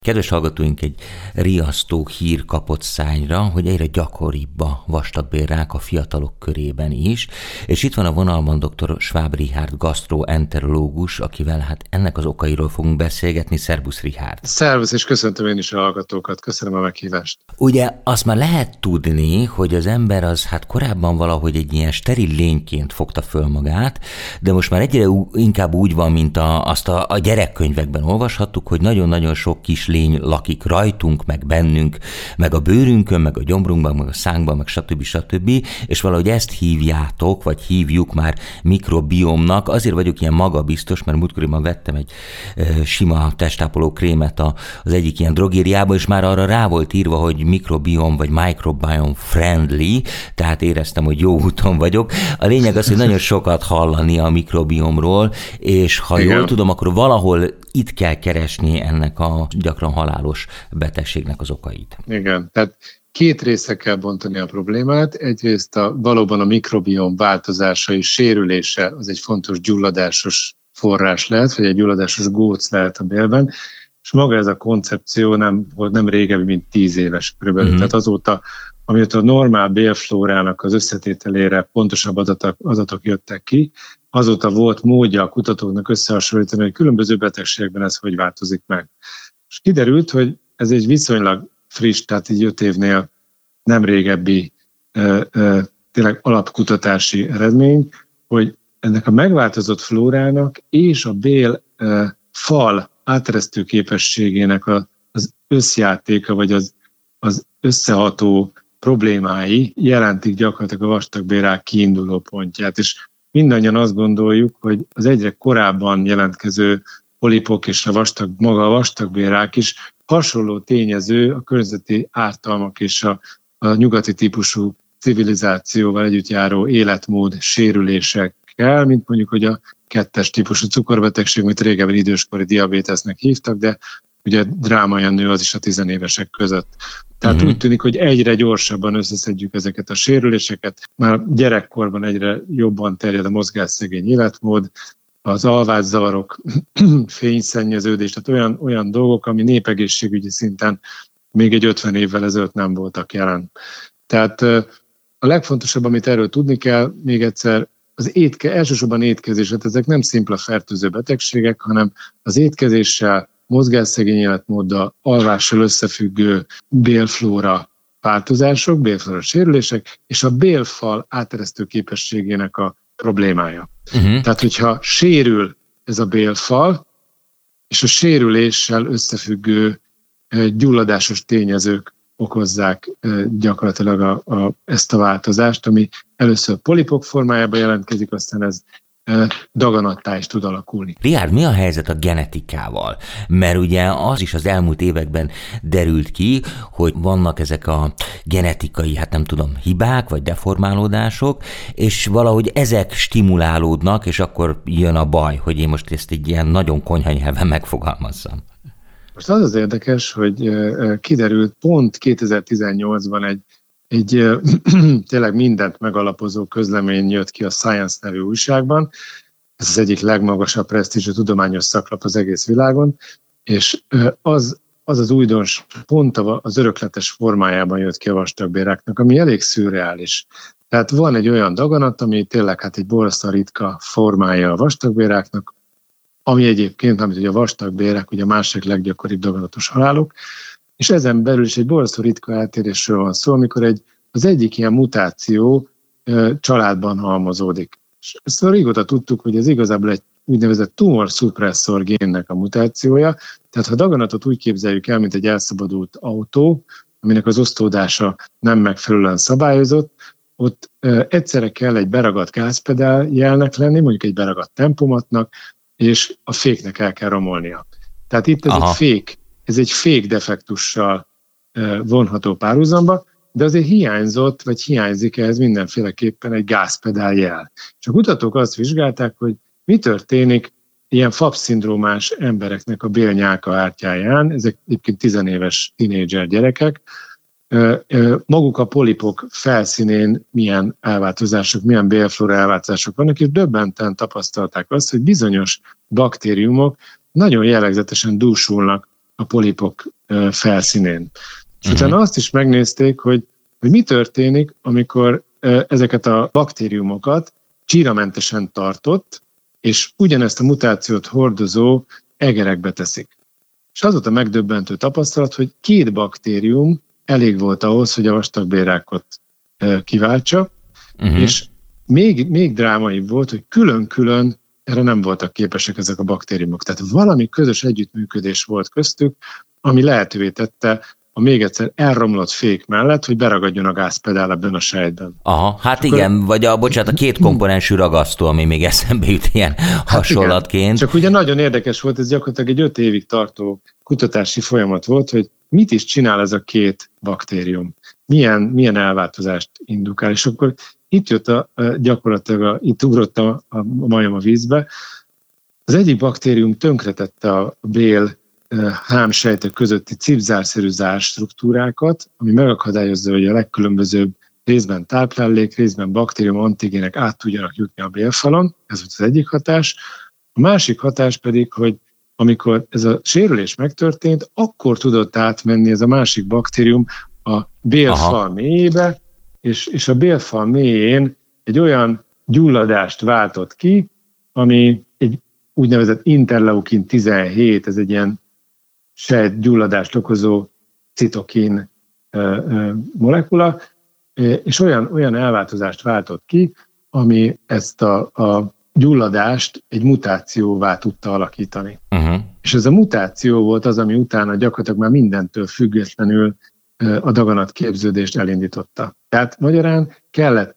Kedves hallgatóink, egy riasztó hír kapott szányra, hogy egyre gyakoribb a vastagbélrák a fiatalok körében is, és itt van a vonalban dr. Schwab Richárd gasztroenterológus, akivel hát ennek az okairól fogunk beszélgetni. Szervusz, Richárd! Szervusz, és köszöntöm én is a hallgatókat, köszönöm a meghívást. Ugye azt már lehet tudni, hogy az ember az hát korábban valahogy egy ilyen steril lényként fogta föl magát, de most már egyre inkább úgy van, mint azt a gyerekkönyvekben olvashattuk, hogy nagyon-nagyon sok kis lény lakik rajtunk, meg bennünk, meg a bőrünkön, meg a gyomrunkban, meg a szánkban, meg stb. És valahogy ezt hívjátok, vagy hívjuk már mikrobiomnak. Azért vagyok ilyen magabiztos, mert múltkoriban vettem egy sima testápoló krémet az egyik ilyen drogériába, és már arra rá volt írva, hogy mikrobiom, vagy microbiome friendly, tehát éreztem, hogy jó úton vagyok. A lényeg az, hogy nagyon sokat hallani a mikrobiomról, és ha jól tudom, akkor valahol itt kell keresni ennek a gyakran halálos betegségnek az okait. Igen, tehát két részre kell bontani a problémát. Egyrészt valóban a mikrobiom változása és sérülése az egy fontos gyulladásos forrás lehet, vagy egy gyulladásos góc lehet a bélben, és maga ez a koncepció nem régebbi, mint 10 éves körülbelül. Tehát azóta, amióta a normál bélflórának az összetételére pontosabb adatok jöttek ki, azóta volt módja a kutatóknak összehasonlítani, hogy különböző betegségekben ez hogy változik meg. És kiderült, hogy ez egy viszonylag friss, tehát egy 5 évnél nem régebbi tényleg alapkutatási eredmény, hogy ennek a megváltozott flórának és a bél fal áteresztő képességének az összjátéka, vagy az összeható problémái jelentik gyakorlatilag a vastagbélrák kiinduló pontját, és mindannyian azt gondoljuk, hogy az egyre korábban jelentkező polipok és maga a vastagbélrák is hasonló tényező a környezeti ártalmak és a nyugati típusú civilizációval együtt járó életmód sérülésekkel, mint mondjuk, hogy a 2-es típusú cukorbetegség, amit régebben időskori diabétesznek hívtak, de ugye drámaian nő az is a 10 évesek között. Tehát úgy tűnik, hogy egyre gyorsabban összeszedjük ezeket a sérüléseket. Már gyerekkorban egyre jobban terjed a mozgásszegény életmód, az alvászavarok, fényszennyeződés, tehát olyan dolgok, ami népegészségügyi szinten még egy 50 évvel ezelőtt nem voltak jelen. Tehát a legfontosabb, amit erről tudni kell, még egyszer, elsősorban étkezés, hát ezek nem szimpla fertőző betegségek, hanem az étkezéssel, mozgásszegény életmóddal, alvással összefüggő bélflóra változások, bélflóra sérülések, és a bélfal áteresztő képességének a problémája. Tehát, hogyha sérül ez a bélfal, és a sérüléssel összefüggő gyulladásos tényezők okozzák gyakorlatilag ezt a változást, ami először polipok formájában jelentkezik, aztán ez daganattá is tud alakulni. Richárd, mi a helyzet a genetikával? Mert ugye az is az elmúlt években derült ki, hogy vannak ezek a genetikai, hibák vagy deformálódások, és valahogy ezek stimulálódnak, és akkor jön a baj, hogy én most ezt egy ilyen nagyon konyha nyelven megfogalmazzam. Most az érdekes, hogy kiderült pont 2018-ban egy tényleg mindent megalapozó közlemény jött ki a Science nevű újságban. Ez az egyik legmagasabb presztízsű tudományos szaklap az egész világon, és az újdons pont az örökletes formájában jött ki a vastagbélráknak, ami elég szürreális. Tehát van egy olyan daganat, ami tényleg egy borzasztóan ritka formája a vastagbélráknak, ami egyébként, amit ugye a vastagbélrák, ugye a másik leggyakoribb daganatos halálok, és ezen belül is egy borzasztó ritka eltérésről van szó, amikor az egyik ilyen mutáció családban halmozódik. És ezt régóta tudtuk, hogy ez igazából egy úgynevezett tumor-szupresszor génnek a mutációja, tehát ha daganatot úgy képzeljük el, mint egy elszabadult autó, aminek az osztódása nem megfelelően szabályozott, ott egyszerre kell egy beragadt gázpedál jelnek lenni, mondjuk egy beragadt tempomatnak, és a féknek el kell romolnia. Tehát itt ez egy fék defektussal vonható párhuzamba, de azért hiányzik ehhez mindenféleképpen egy gázpedál jel. És a kutatók azt vizsgálták, hogy mi történik ilyen FAP-szindrómás embereknek a bélnyálka ártyáján, ezek egyébként 10 éves tínédzser gyerekek, maguk a polipok felszínén milyen elváltozások, milyen bélflóra elváltozások vannak, és döbbenten tapasztalták azt, hogy bizonyos baktériumok nagyon jellegzetesen dúsulnak a polipok felszínén. És utána azt is megnézték, hogy mi történik, amikor ezeket a baktériumokat csíramentesen tartott, és ugyanezt a mutációt hordozó egerekbe teszik. És az volt a megdöbbentő tapasztalat, hogy 2 baktérium elég volt ahhoz, hogy a vastagbélrákot kiváltsa, és még drámaibb volt, hogy külön-külön erre nem voltak képesek ezek a baktériumok. Tehát valami közös együttműködés volt köztük, ami lehetővé tette a még egyszer elromlott fék mellett, hogy beragadjon a gázpedál ebben a sejtben. Aha, hát igen, vagy a 2 komponensű ragasztó, ami még eszembe jut ilyen hasonlatként. Igen. Csak ugye nagyon érdekes volt, ez gyakorlatilag egy 5 évig tartó kutatási folyamat volt, hogy mit is csinál ez a 2 baktérium, milyen elváltozást indukál, és akkor itt jött gyakorlatilag itt ugrott a majom a vízbe. Az egyik baktérium tönkretette a bél hámsejtek közötti cipzárszerű zárstruktúrákat, ami megakadályozza, hogy a legkülönbözőbb részben táplálék, részben baktérium antigének át tudjanak jutni a bélfalon. Ez volt az egyik hatás. A másik hatás pedig, hogy amikor ez a sérülés megtörtént, akkor tudott átmenni ez a másik baktérium a bélfal mélyébe, és a bélfal mélyén egy olyan gyulladást váltott ki, ami egy úgynevezett interleukin 17, ez egy ilyen sejtgyulladást okozó citokin molekula, és olyan elváltozást váltott ki, ami ezt a gyulladást egy mutációvá tudta alakítani. És ez a mutáció volt az, ami utána gyakorlatilag már mindentől függetlenül a daganatképződést elindította. Tehát magyarán kellett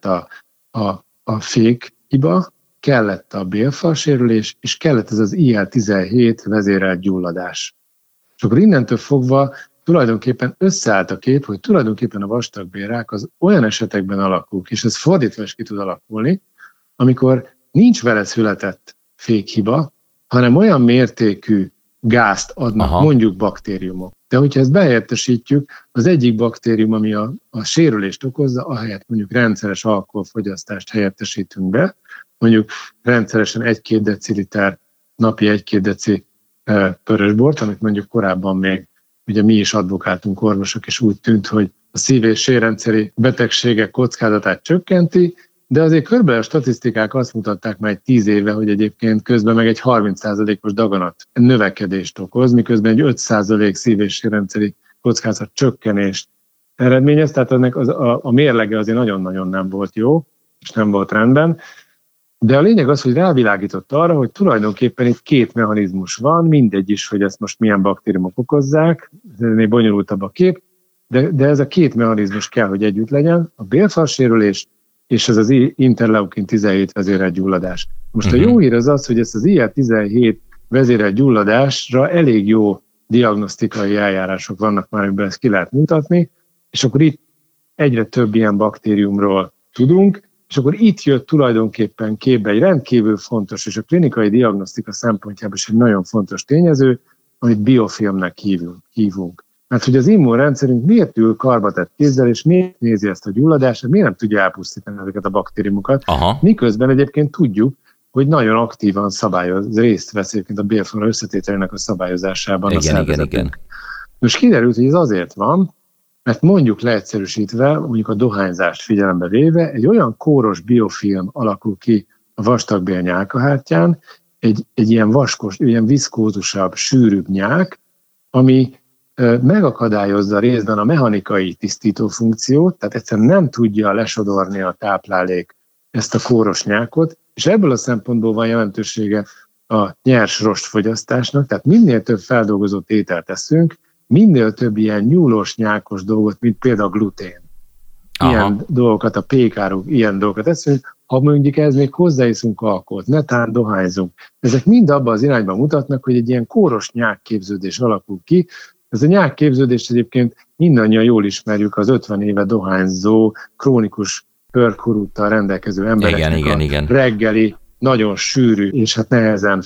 a fékhiba, kellett a bélfalsérülés, és kellett ez az IL-17 vezérelt gyulladás. És akkor innentől fogva tulajdonképpen összeállt a kép, hogy tulajdonképpen a vastagbélrák az olyan esetekben alakul, és ez fordítva is ki tud alakulni, amikor nincs vele született fékhiba, hanem olyan mértékű gázt adnak mondjuk baktériumok. De hogyha ezt behelyettesítjük, az egyik baktérium, ami a sérülést okozza, ahelyett mondjuk rendszeres alkoholfogyasztást helyettesítünk be, mondjuk rendszeresen 1-2 deciliter, napi 1-2 deci pörösbort, amit mondjuk korábban még ugye mi is advokáltunk orvosok, és úgy tűnt, hogy a szív- és sérrendszeri betegségek kockázatát csökkenti, de azért körülbelül a statisztikák azt mutatták már egy 10 éve, hogy egyébként közben meg egy 30%-os daganat növekedést okoz, miközben egy 5% szív- és sérrendszeri kockázat csökkenést eredményez, tehát ennek a mérlege azért nagyon-nagyon nem volt jó, és nem volt rendben. De a lényeg az, hogy rávilágított arra, hogy tulajdonképpen itt 2 mechanizmus van, mindegy is, hogy ezt most milyen baktériumok okozzák, ennél bonyolultabb a kép, de ez a 2 mechanizmus kell, hogy együtt legyen, a bélfalsérülés és ez az interleukin 17 vezérelt gyulladás. Most a jó hír az, hogy ezt az IL-17 vezérelt gyulladásra elég jó diagnosztikai eljárások vannak már, amiben ezt ki lehet mutatni, és akkor itt egyre több ilyen baktériumról tudunk, és akkor itt jött tulajdonképpen képbe egy rendkívül fontos, és a klinikai diagnosztika szempontjából is egy nagyon fontos tényező, amit biofilmnek hívunk. Mert hogy az immunrendszerünk miért ül karbatett kézzel, és miért nézi ezt a gyulladást, miért nem tudja elpusztítani ezeket a baktériumokat, miközben egyébként tudjuk, hogy nagyon aktívan részt vesz egyébként a bélfal összetételének a szabályozásában a szervezetünk. Igen. Most kiderült, hogy ez azért van, mert mondjuk leegyszerűsítve, mondjuk a dohányzást figyelembe véve, egy olyan kóros biofilm alakul ki a vastagbél nyálkahártyán, egy ilyen vaskos, ilyen viszkózusabb, sűrűbb nyák, ami megakadályozza részben a mechanikai tisztító funkciót, tehát egyszerűen nem tudja lesodorni a táplálék ezt a kóros nyákot, és ebből a szempontból van jelentősége a nyers rostfogyasztásnak, tehát minél több feldolgozott ételt eszünk, minél több ilyen nyúlós, nyákos dolgot, mint például a glutén. Ilyen dolgokat, a pékáruk, ilyen dolgokat eszünk, ha mondjuk ez még hozzáiszunk alkoholt, netán dohányzunk. Ezek mind abban az irányban mutatnak, hogy egy ilyen kóros nyákképződés alakul ki. Ez a nyákképződést egyébként mindannyian jól ismerjük az 50 éve dohányzó, krónikus pörkurúttal rendelkező embereknek igen. Reggeli, nagyon sűrű és hát nehezen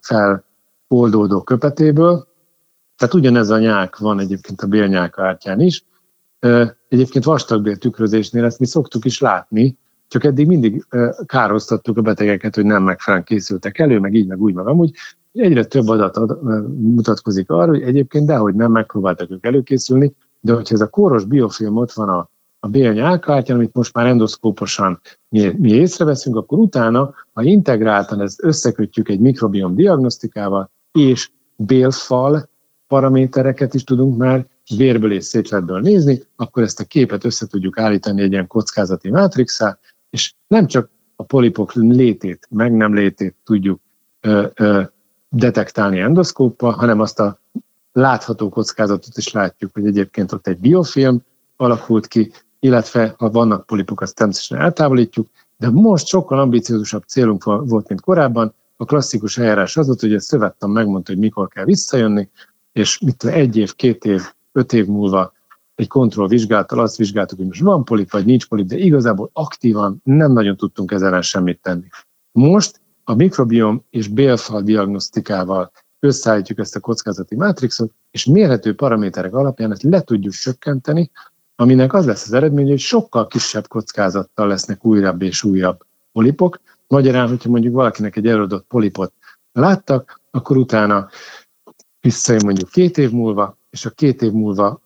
feloldódó köpetéből. Tehát ugyanez a nyák van egyébként a bélnyálkahártyán is. Egyébként vastagbél tükrözésnél ezt mi szoktuk is látni, csak eddig mindig károztattuk a betegeket, hogy nem megfelelően készültek elő, meg így, meg úgy, meg amúgy. Egyre több adat mutatkozik arra, hogy egyébként dehogy nem megpróbáltak ők előkészülni, de hogyha ez a kóros biofilm ott van a bélnyálkártyán, amit most már endoszkóposan mi észreveszünk, akkor utána, ha integráltan ezt összekötjük egy mikrobiom diagnosztikával, és bélfal paramétereket is tudunk már vérből és szétletből nézni, akkor ezt a képet össze tudjuk állítani egy ilyen kockázati mátrixá, és nem csak a polipok létét, meg nem létét tudjuk detektálni endoszkóppal, hanem azt a látható kockázatot is látjuk, hogy egyébként ott egy biofilm alakult ki, illetve ha vannak polipok, azt természetesen eltávolítjuk, de most sokkal ambiciózusabb célunk volt, mint korábban. A klasszikus eljárás az volt, hogy a szövettan megmondta, hogy mikor kell visszajönni, és 1 év, 2 év, 5 év múlva egy kontrollvizsgálattal azt vizsgáltuk, hogy most van polip, vagy nincs polip, de igazából aktívan nem nagyon tudtunk ezzel ellen semmit tenni. Most a mikrobiom és bélfal diagnosztikával összeállítjuk ezt a kockázati mátrixot, és mérhető paraméterek alapján ezt le tudjuk csökkenteni, aminek az lesz az eredmény, hogy sokkal kisebb kockázattal lesznek újabb és újabb polipok. Magyarán, hogyha mondjuk valakinek egy előadott polipot láttak, akkor utána visszajön mondjuk 2 év múlva, és a 2 év múlva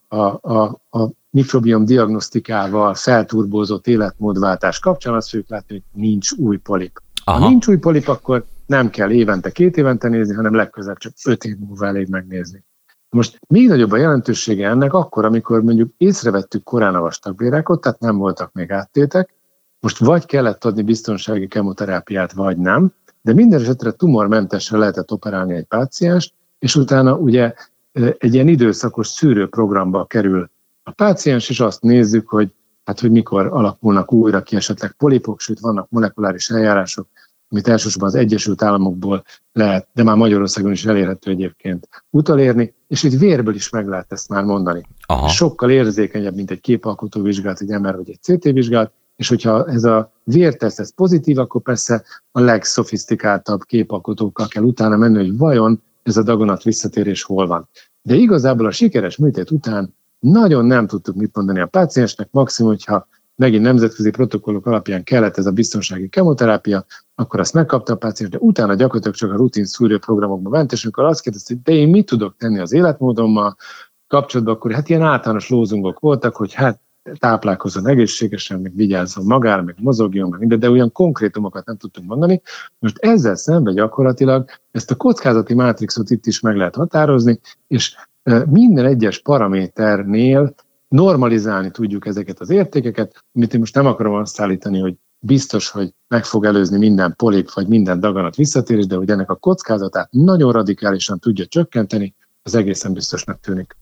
a mikrobiom diagnosztikával felturbózott életmódváltás kapcsán azt fogjuk látni, hogy nincs új polip. Aha. Ha nincs új polip, akkor nem kell évente, 2 évente nézni, hanem legközelebb csak 5 év múlva elég megnézni. Most még nagyobb a jelentősége ennek akkor, amikor mondjuk észrevettük korán a vastagbélrákot, tehát nem voltak még áttétek, most vagy kellett adni biztonsági kemoterápiát, vagy nem, de minden esetre tumormentesre lehetett operálni egy pácienst, és utána ugye egy ilyen időszakos szűrőprogramba kerül a páciens, és azt nézzük, hogy mikor alakulnak újra ki esetleg polipok, sőt vannak molekuláris eljárások, amit elsősorban az Egyesült Államokból lehet, de már Magyarországon is elérhető egyébként utolérni, és itt vérből is meg lehet ezt már mondani. Aha. Sokkal érzékenyebb, mint egy képalkotó vizsgálat, egy MR vagy egy CT vizsgálat, és hogyha ez a vérteszt ez pozitív, akkor persze a legszofisztikáltabb képalkotókkal kell utána menni, hogy vajon ez a daganat visszatérés hol van. De igazából a sikeres műtét után nagyon nem tudtuk mit mondani a páciensnek, maximum, hogyha megint nemzetközi protokollok alapján kellett ez a biztonsági kemoterápia, akkor azt megkapta a páciens, de utána gyakorlatilag csak a rutin szűrőprogramokba ment, és amikor azt kérdezte, hogy de én mit tudok tenni az életmódommal kapcsolatban, akkor ilyen általános lózungok voltak, hogy táplálkozzon egészségesen, meg vigyázzon magára, meg mozogjon, meg minden, de olyan konkrétumokat nem tudtunk mondani. Most ezzel szemben gyakorlatilag ezt a kockázati mátrixot itt is meg lehet határozni, és minden egyes paraméternél normalizálni tudjuk ezeket az értékeket, amit én most nem akarom azt állítani, hogy biztos, hogy meg fog előzni minden polip vagy minden daganat visszatérés, de hogy ennek a kockázatát nagyon radikálisan tudja csökkenteni, az egészen biztosnak tűnik.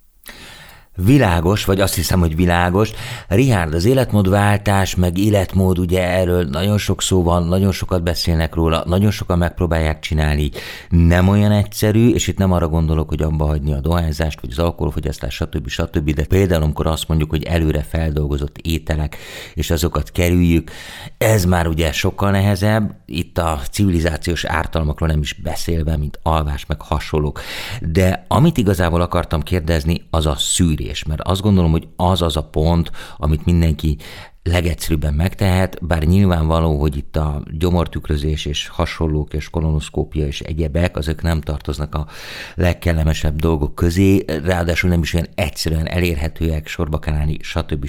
Világos, vagy azt hiszem, hogy világos. Richárd, az életmódváltás, meg életmód, ugye erről nagyon sok szó van, nagyon sokat beszélnek róla, nagyon sokan megpróbálják csinálni. Nem olyan egyszerű, és itt nem arra gondolok, hogy abba hagyni a dohányzást, vagy az alkoholfogyasztást, stb., de például amikor azt mondjuk, hogy előre feldolgozott ételek, és azokat kerüljük, ez már ugye sokkal nehezebb, itt a civilizációs ártalmakról nem is beszélve, mint alvás, meg hasonlók. De amit igazából akartam kérdezni, az a szűrés. Mert azt gondolom, hogy az a pont, amit mindenki legegyszerűbben megtehet, bár nyilvánvaló, hogy itt a gyomortükrözés és hasonlók és kolonoszkópia és egyebek, azok nem tartoznak a legkellemesebb dolgok közé, ráadásul nem is olyan egyszerűen elérhetőek, sorba kell állni,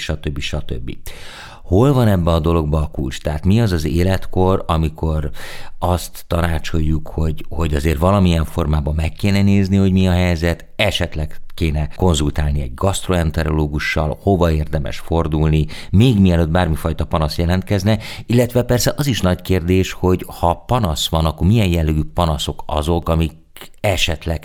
stb. Hol van ebbe a dologba a kulcs? Tehát mi az az életkor, amikor azt tanácsoljuk, hogy azért valamilyen formában meg kéne nézni, hogy mi a helyzet, esetleg kéne konzultálni egy gastroenterológussal, hova érdemes fordulni, még mielőtt bármifajta panasz jelentkezne, illetve persze az is nagy kérdés, hogy ha panasz van, akkor milyen jellegű panaszok azok, amik esetleg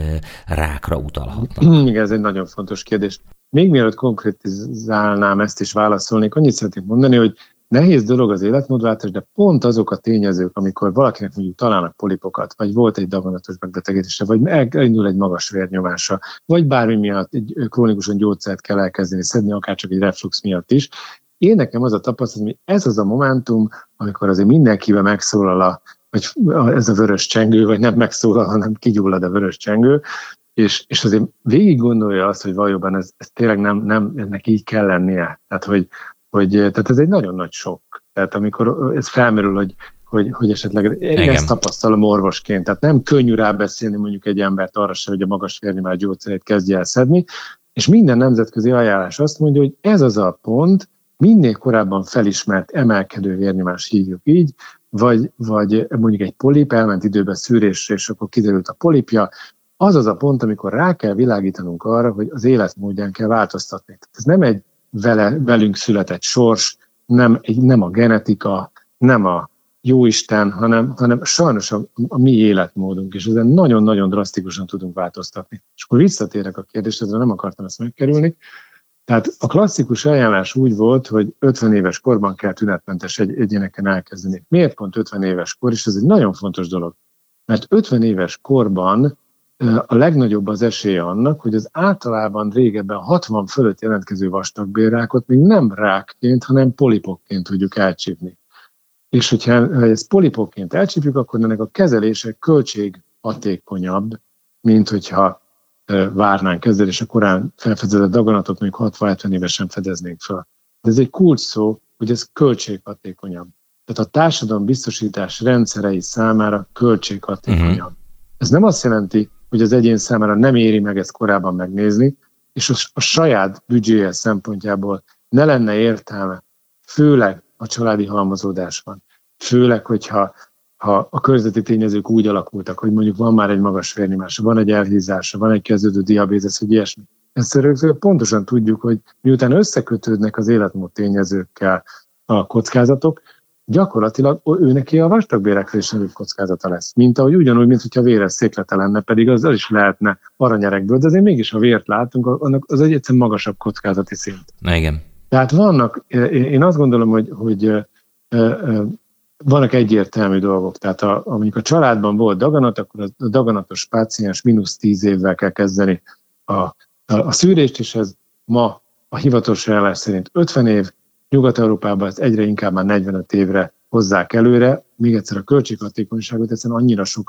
rákra utalhatnak. Igen, ez egy nagyon fontos kérdés. Még mielőtt konkrétizálnám ezt is válaszolnék, annyit szeretnék mondani, hogy nehéz dolog az életmódváltás, de pont azok a tényezők, amikor valakinek mondjuk találnak polipokat, vagy volt egy daganatos megbetegedése, vagy elindul egy magas vérnyomása, vagy bármi miatt egy krónikusan gyógyszert kell elkezdeni szedni, akár csak egy reflux miatt is. Én nekem az a tapasztalat, hogy ez az a momentum, amikor azért mindenkiben megszólal vagy ez a vörös csengő, vagy nem megszólal, hanem kigyullad a vörös csengő, és azért végig gondolja azt, hogy valójában ez tényleg nem ennek így kell lennie. Tehát ez egy nagyon nagy sok. Tehát amikor ez felmerül, hogy esetleg ezt tapasztalom orvosként. Tehát nem könnyű rábeszélni mondjuk egy embert arra se, hogy a magas vérnyomás gyógyszerét kezdje el szedni, és minden nemzetközi ajánlás azt mondja, hogy ez az a pont, minél korábban felismert emelkedő vérnyomás, hívjuk így, vagy mondjuk egy polip elment időben szűrésre, és akkor kiderült a polipja, az az a pont, amikor rá kell világítanunk arra, hogy az életmódján kell változtatni. Ez nem egy velünk született sors, nem a genetika, nem a jóisten, hanem sajnos a mi életmódunk, és ezen nagyon-nagyon drasztikusan tudunk változtatni. És akkor visszatérek a kérdésre, nem akartam ezt megkerülni. Tehát a klasszikus ajánlás úgy volt, hogy 50 éves korban kell tünetmentes egyéneken elkezdeni. Miért pont 50 éves kor? És ez egy nagyon fontos dolog. Mert 50 éves korban a legnagyobb az esélye annak, hogy az általában régebben 60 fölött jelentkező vastagbélrákot még nem rákként, hanem polipokként tudjuk elcsípni. És hogyha ezt polipokként elcsípjük, akkor ennek a kezelése költséghatékonyabb, mint hogyha várnánk ezzel, és a korán felfedezett daganatot mondjuk 60-70 évesen fedeznénk fel. De ez egy kulcs szó, hogy ez költséghatékonyabb. Tehát a társadalombiztosítás rendszerei számára költséghatékonyabb. Ez nem azt jelenti, hogy az egyén számára nem éri meg ezt korábban megnézni, és a saját büdzséje szempontjából ne lenne értelme, főleg a családi halmozódás van. Főleg, hogyha a környezeti tényezők úgy alakultak, hogy mondjuk van már egy magas vérnyomása, van egy elhízása, van egy kezdődő diabétesz, vagy ilyesmi. Ezt pontosan tudjuk, hogy miután összekötődnek az életmód tényezőkkel a kockázatok, gyakorlatilag őneki a vastagbérekre is nagyobb kockázata lesz. Mint ahogy ugyanúgy, mint hogyha véres széklete lenne, pedig az is lehetne aranyerekből, de azért mégis, ha vért látunk, annak az egyszerűen magasabb kockázati szint. Na igen. Tehát vannak, én azt gondolom, hogy vannak egyértelmű dolgok. Tehát mondjuk a családban volt daganat, akkor a daganatos páciens -10 évvel kell kezdeni a szűrést, és ez ma a hivatalos ajánlás szerint 50 év, Nyugat-Európában ezt egyre inkább már 45 évre hozzák előre, még egyszer a költséghatékonyságot, egyszerűen annyira sok a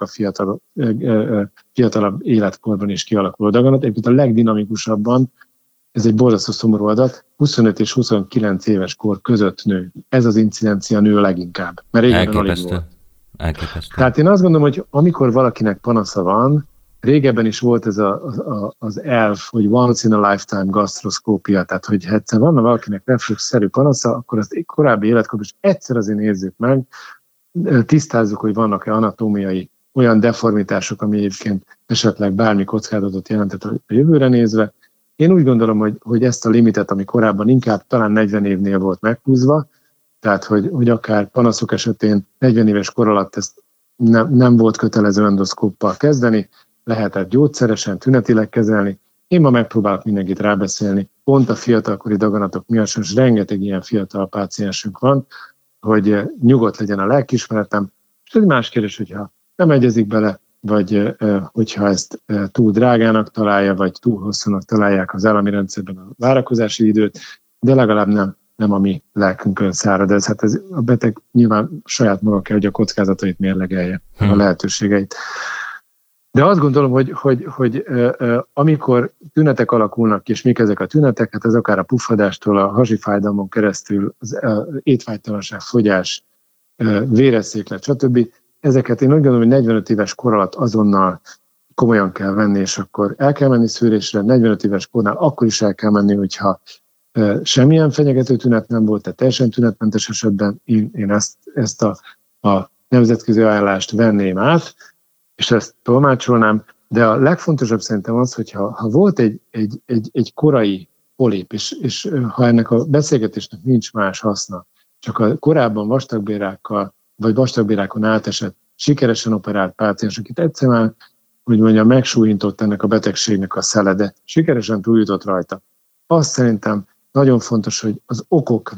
fiatalabb életkorban is kialakuló daganat. Egyébként a legdinamikusabban, ez egy borzasztó szomorú adat, 25 és 29 éves kor között nő. Ez az incidencia nő leginkább. Mert régebben alig volt. Elképesztő. Tehát én azt gondolom, hogy amikor valakinek panasza van, régebben is volt ez az elv, hogy once in a lifetime gasztroszkópia, tehát hogy egyszer van valakinek refluxszerű panasza, akkor azt korábbi életkorban is egyszer azért nézzük meg, tisztázzuk, hogy vannak-e anatómiai olyan deformitások, ami egyébként esetleg bármi kockázatot jelentett a jövőre nézve. Én úgy gondolom, hogy ezt a limitet, ami korábban inkább talán 40 évnél volt meghúzva, tehát hogy akár panaszok esetén 40 éves kor alatt ezt nem volt kötelező endoszkóppal kezdeni, lehetett gyógyszeresen, tünetileg kezelni. Én ma megpróbálok mindenkit rábeszélni, pont a fiatalkori daganatok miatt, és rengeteg ilyen fiatal páciensünk van, hogy nyugodt legyen a lelkiismeretem, és ez más kérdés, hogyha nem egyezik bele, vagy hogyha ezt túl drágának találja, vagy túl hosszúnak találják az állami rendszerben a várakozási időt, de legalább nem a mi lelkünkön szárad ez. Hát ez a beteg nyilván saját maga kell, hogy a kockázatait mérlegelje, a lehetőségeit. De azt gondolom, hogy amikor tünetek alakulnak ki, és mik ezek a tünetek, hát ez akár a puffadástól, a hasifájdalmon keresztül, az étvágytalanság, fogyás, véresszéklet, stb. Ezeket én úgy gondolom, hogy 45 éves kor alatt azonnal komolyan kell venni, és akkor el kell menni szűrésre, 45 éves kornál akkor is el kell menni, hogyha semmilyen fenyegető tünet nem volt, tehát teljesen tünetmentes esetben én ezt a nemzetközi ajánlást venném át, és ezt tolmácsolnám, de a legfontosabb szerintem az, hogy ha volt egy korai polip, és ha ennek a beszélgetésnek nincs más haszna, csak a korábban vastagbélrákkal, vagy vastagbélrákon átesett, sikeresen operált páciens, akit egyszer már, hogy mondjam, megsúlyintott ennek a betegségnek a szele, de sikeresen túljutott rajta. Azt szerintem nagyon fontos, hogy az okok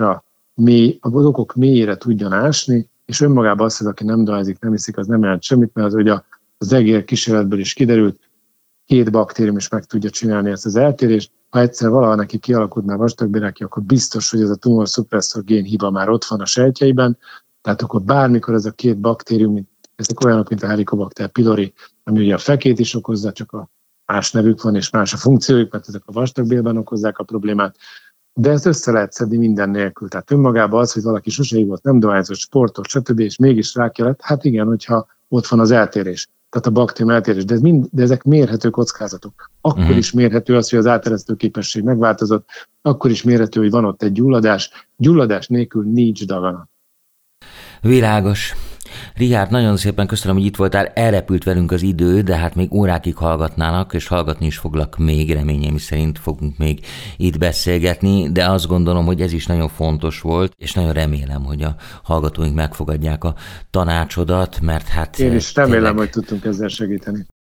mélyére tudjon ásni, és önmagában az, hogy aki nem dohányzik, nem iszik, az nem jelent semmit, mert az ugye az egér kísérletből is kiderült, 2 baktérium is meg tudja csinálni ezt az eltérést. Ha egyszer valaha neki kialakult már vastagbélrákja, akkor biztos, hogy ez a tumorszuppresszor gén hiba már ott van a sejtjeiben, tehát akkor bármikor ez a 2 baktérium, ezek olyanok, mint a Helicobacter pylori, ami ugye a fekét is okozza, csak a más nevük van és más a funkciójuk, mert ezek a vastagbélben okozzák a problémát. De ezt össze lehet szedni minden nélkül. Tehát önmagában az, hogy valaki sose ivott, nem dohányzott, sportos, stb. És mégis rákja lett, hát igen, hogyha ott van az eltérés. Tehát a baktérium eltérés. De ezek mérhető kockázatok. Akkor is mérhető az, hogy az áteresztő képesség megváltozott, akkor is mérhető, hogy van ott egy gyulladás. Gyulladás nélkül nincs daganat. Világos. Richárd, nagyon szépen köszönöm, hogy itt voltál, elrepült velünk az idő, de hát még órákig hallgatnának, és hallgatni is foglak még, reményeim szerint fogunk még itt beszélgetni, de azt gondolom, hogy ez is nagyon fontos volt, és nagyon remélem, hogy a hallgatóink megfogadják a tanácsodat, mert hát... Én is remélem, hogy tudtunk ezzel segíteni.